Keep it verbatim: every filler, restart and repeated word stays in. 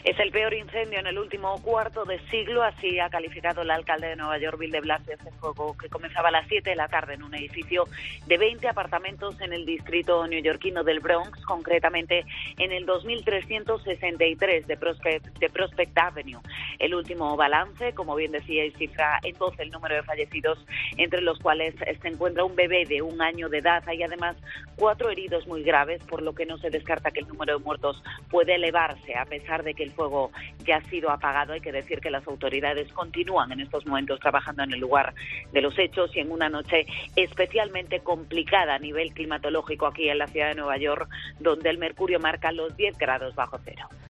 Es el peor incendio en el último cuarto de siglo, así ha calificado el alcalde de Nueva York, Bill de Blasio, este fuego que comenzaba a las siete de la tarde en un edificio de veinte apartamentos en el distrito neoyorquino del Bronx, concretamente en el dos mil trescientos sesenta y tres de Prospect, de Prospect Avenue. El último balance, como bien decíais, cifra en doce el número de fallecidos, entre los cuales se encuentra un bebé de un año de edad. Hay además cuatro heridos muy graves, por lo que no se descarta que el número de muertos puede elevarse, a pesar de que el fuego ya ha sido apagado. Hay que decir que las autoridades continúan en estos momentos trabajando en el lugar de los hechos y en una noche especialmente complicada a nivel climatológico aquí en la ciudad de Nueva York, donde el mercurio marca los diez grados bajo cero.